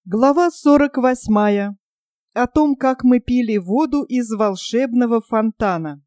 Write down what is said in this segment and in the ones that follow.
Глава 48. О том, как мы пили воду из волшебного фонтана.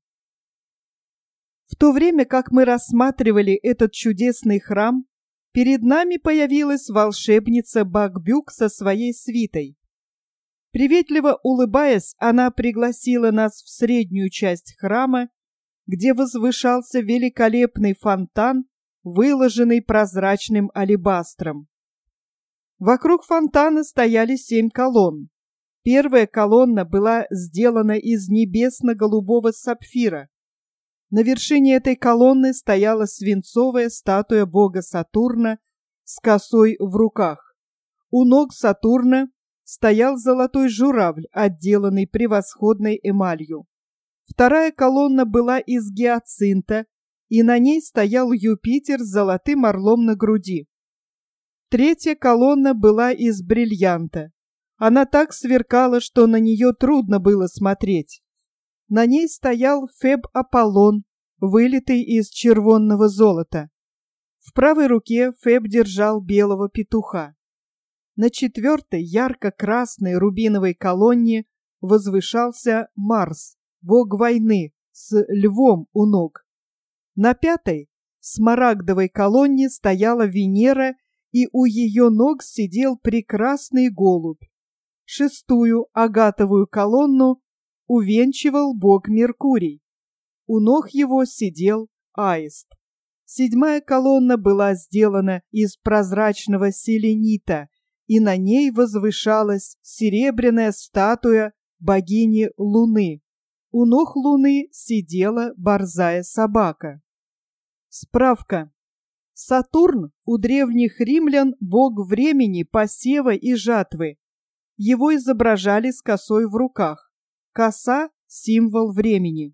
В то время, как мы рассматривали этот чудесный храм, перед нами появилась волшебница Бакбюк со своей свитой. Приветливо улыбаясь, она пригласила нас в среднюю часть храма, где возвышался великолепный фонтан, выложенный прозрачным алебастром. Вокруг фонтана стояли 7 колонн. Первая колонна была сделана из небесно-голубого сапфира. На вершине этой колонны стояла свинцовая статуя бога Сатурна с косой в руках. У ног Сатурна стоял золотой журавль, отделанный превосходной эмалью. Вторая колонна была из гиацинта, и на ней стоял Юпитер с золотым орлом на груди. Третья колонна была из бриллианта. Она так сверкала, что на нее трудно было смотреть. На ней стоял Феб Аполлон, вылитый из червонного золота. В правой руке Феб держал белого петуха. На четвертой ярко-красной рубиновой колонне возвышался Марс, бог войны, с львом у ног. На пятой смарагдовой колонне стояла Венера, и у ее ног сидел прекрасный голубь. Шестую агатовую колонну увенчивал бог Меркурий. У ног его сидел аист. Седьмая колонна была сделана из прозрачного селенита, и на ней возвышалась серебряная статуя богини Луны. У ног Луны сидела борзая собака. Справка. Сатурн у древних римлян бог времени, посева и жатвы. Его изображали с косой в руках. Коса – символ времени.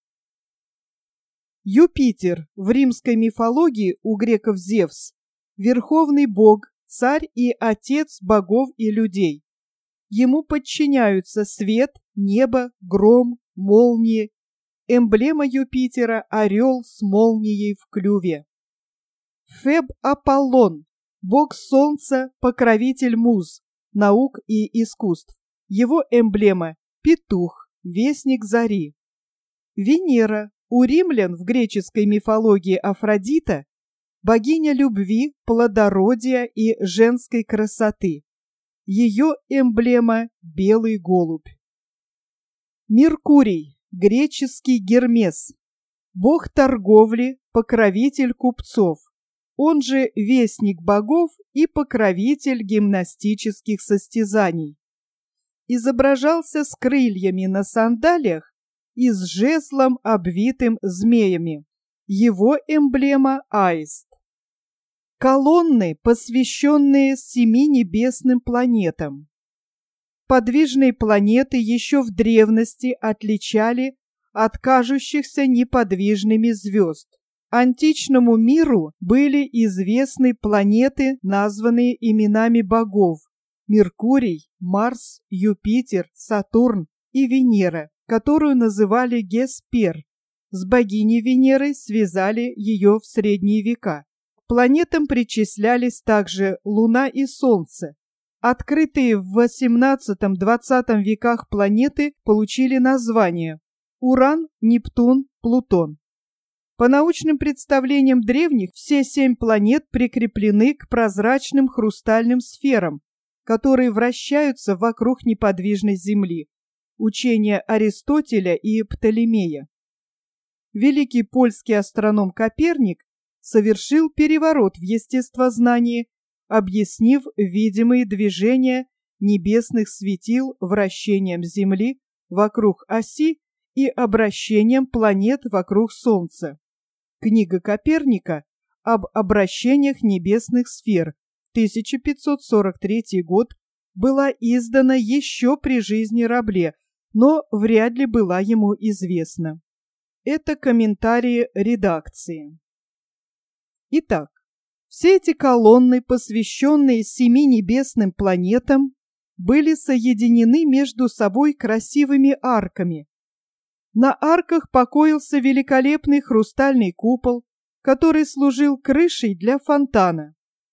Юпитер в римской мифологии у греков Зевс – верховный бог, царь и отец богов и людей. Ему подчиняются свет, небо, гром, молнии. Эмблема Юпитера – орел с молнией в клюве. Феб Аполлон, бог солнца, покровитель муз, наук и искусств. Его эмблема – петух, вестник зари. Венера, у римлян в греческой мифологии Афродита, богиня любви, плодородия и женской красоты. Ее эмблема – белый голубь. Меркурий, греческий Гермес, бог торговли, покровитель купцов. Он же вестник богов и покровитель гимнастических состязаний. Изображался с крыльями на сандалиях и с жезлом, обвитым змеями. Его эмблема – аист. Колонны, посвященные 7 небесным планетам. Подвижные планеты еще в древности отличали от кажущихся неподвижными звезд. Античному миру были известны планеты, названные именами богов: Меркурий, Марс, Юпитер, Сатурн и Венера, которую называли Геспер. С богиней Венерой связали ее в средние века. К планетам причислялись также Луна и Солнце. Открытые в XVIII-XX веках планеты получили названия: Уран, Нептун, Плутон. По научным представлениям древних, все 7 планет прикреплены к прозрачным хрустальным сферам, которые вращаются вокруг неподвижной Земли. Учение Аристотеля и Птолемея. Великий польский астроном Коперник совершил переворот в естествознании, объяснив видимые движения небесных светил вращением Земли вокруг оси и обращением планет вокруг Солнца. Книга Коперника об обращениях небесных сфер, 1543 год, была издана еще при жизни Рабле, но вряд ли была ему известна. Это комментарии редакции. Итак, все эти колонны, посвященные 7 небесным планетам, были соединены между собой красивыми арками. На арках покоился великолепный хрустальный купол, который служил крышей для фонтана.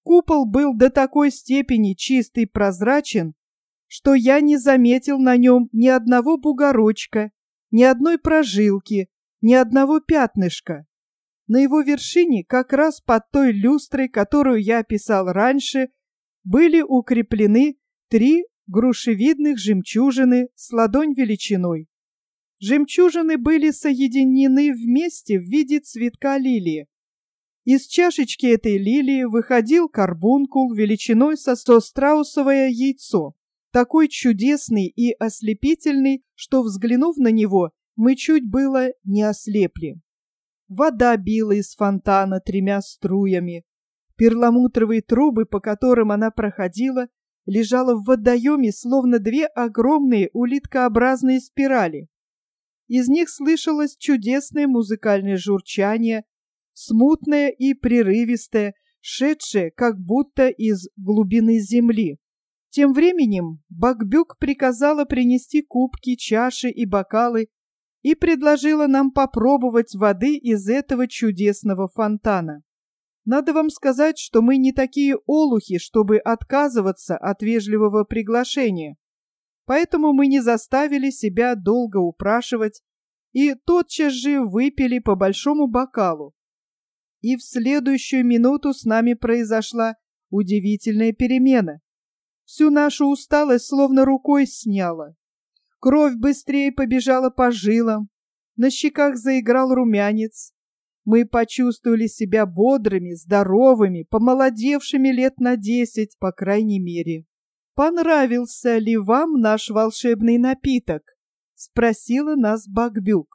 Купол был до такой степени чист и прозрачен, что я не заметил на нем ни одного бугорочка, ни одной прожилки, ни одного пятнышка. На его вершине, как раз под той люстрой, которую я описал раньше, были укреплены 3 грушевидных жемчужины с ладонь величиной. Жемчужины были соединены вместе в виде цветка лилии. Из чашечки этой лилии выходил карбункул величиной со страусовое яйцо, такой чудесный и ослепительный, что, взглянув на него, мы чуть было не ослепли. Вода била из фонтана 3 струями. Перламутровые трубы, по которым она проходила, лежала в водоеме, словно 2 огромные улиткообразные спирали. Из них слышалось чудесное музыкальное журчание, смутное и прерывистое, шедшее как будто из глубины земли. Тем временем Бакбюк приказала принести кубки, чаши и бокалы и предложила нам попробовать воды из этого чудесного фонтана. Надо вам сказать, что мы не такие олухи, чтобы отказываться от вежливого приглашения. Поэтому мы не заставили себя долго упрашивать и тотчас же выпили по большому бокалу. И в следующую минуту с нами произошла удивительная перемена. Всю нашу усталость словно рукой сняло. Кровь быстрее побежала по жилам, на щеках заиграл румянец. Мы почувствовали себя бодрыми, здоровыми, помолодевшими лет на 10, по крайней мере. «Понравился ли вам наш волшебный напиток?» — спросила нас Бакбюк.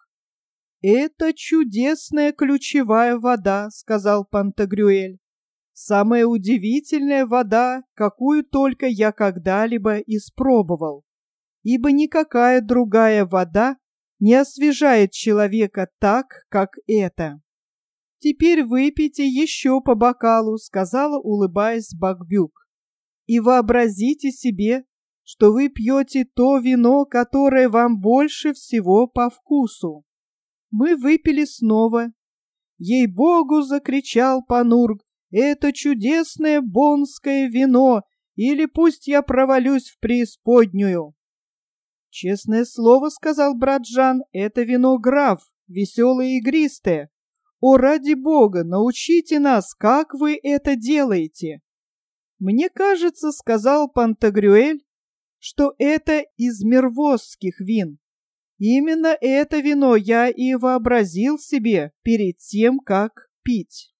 «Это чудесная ключевая вода», — сказал Пантагрюэль. «Самая удивительная вода, какую только я когда-либо испробовал, ибо никакая другая вода не освежает человека так, как эта». «Теперь выпейте еще по бокалу», — сказала, улыбаясь Бакбюк. «И вообразите себе, что вы пьете то вино, которое вам больше всего по вкусу». Мы выпили снова. «Ей-богу!» — закричал Панург. «Это чудесное боннское вино, или пусть я провалюсь в преисподнюю!» «Честное слово, — сказал брат Жан, — это вино граф, веселое и игристое. О, ради бога, научите нас, как вы это делаете!» «Мне кажется, — сказал Пантагрюэль, — что это из мервозских вин. Именно это вино я и вообразил себе перед тем, как пить».